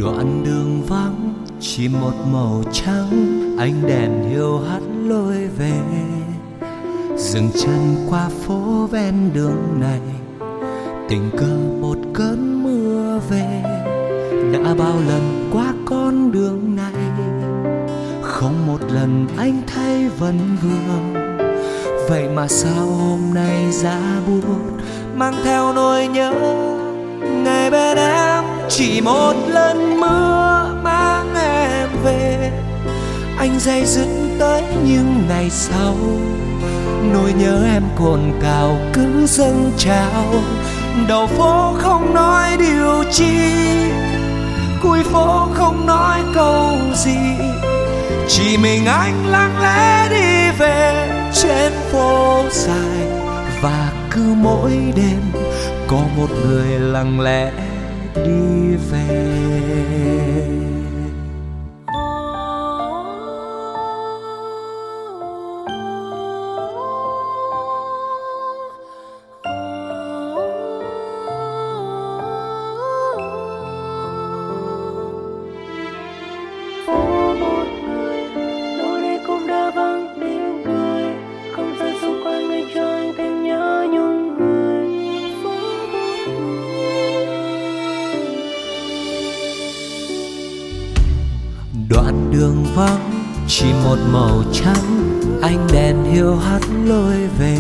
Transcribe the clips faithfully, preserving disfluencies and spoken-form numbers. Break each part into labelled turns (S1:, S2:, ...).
S1: Đoạn đường vắng chỉ một màu trắng, ánh đèn hiu hắt lối về. Dừng chân qua phố ven đường này, tình cờ một cơn mưa về. Đã bao lần qua con đường này, không một lần anh thấy vấn vương. Vậy mà sao hôm nay giá buốt mang theo nỗi nhớ ngày bên em. Chỉ một lần mưa mang em về, anh day dứt tới những ngày sau. Nỗi nhớ em cồn cào cứ dâng trào, đầu phố không nói điều chi, cuối phố không nói câu gì. Chỉ mình anh lặng lẽ đi về trên phố dài, và cứ mỗi đêm có một người lặng lẽ đi về. Đoạn đường vắng chỉ một màu trắng, ánh đèn hiu hắt lối về.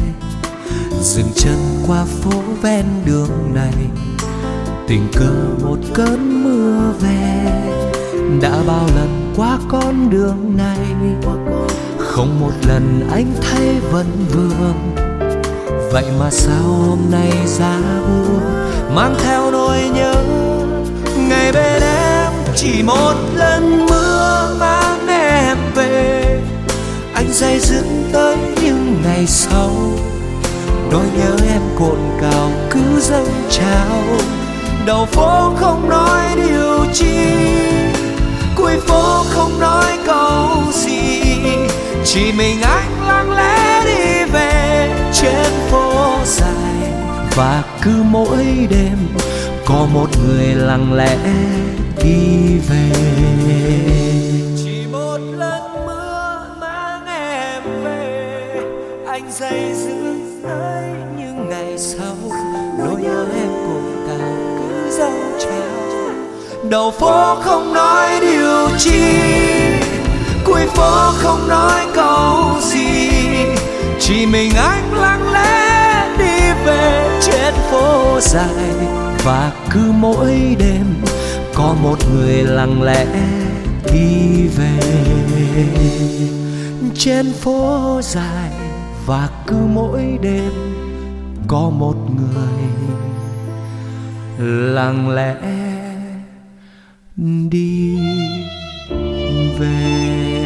S1: Dừng chân qua phố ven đường này, tình cờ một cơn mưa về. Đã bao lần qua con đường này, không một lần anh thấy vấn vương. Vậy mà sao hôm nay giá buốt mang theo nỗi nhớ ngày bên em. Chỉ một lần mưa mang em về, anh day dứt tới những ngày sau. Nỗi nhớ em cồn cào cứ dâng trào, đầu phố không nói điều chi, cuối phố không nói câu gì. Chỉ mình anh lặng lẽ đi về trên phố dài, và cứ mỗi đêm có một người lặng lẽ đi về. Chỉ một lần mưa mang em về, anh day dứt tới những ngày sau. Nỗi nhớ em cồn cào cứ dâng trào, đầu phố không nói điều chi, cuối phố không nói câu gì. Chỉ mình anh lặng lẽ đi về trên phố dài, và cứ mỗi đêm có một người lặng lẽ đi về trên phố dài. Và cứ mỗi đêm có một người lặng lẽ đi về.